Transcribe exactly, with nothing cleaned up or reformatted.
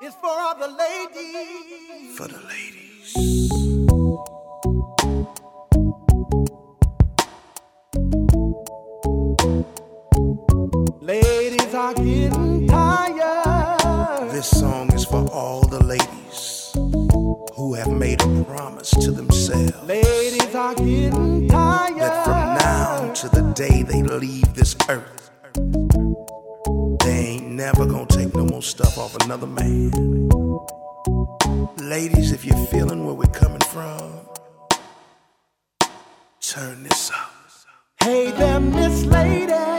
is for all the ladies. For the ladies. Ladies are getting tired. This song is for all the ladies who have made a promise to themselves. Ladies are getting tired. That from now to the day they leave this earth, they ain't never gonna take no more stuff off another man. Ladies, if you're feeling where we're coming from, turn this up. Hey there, Miss Lady.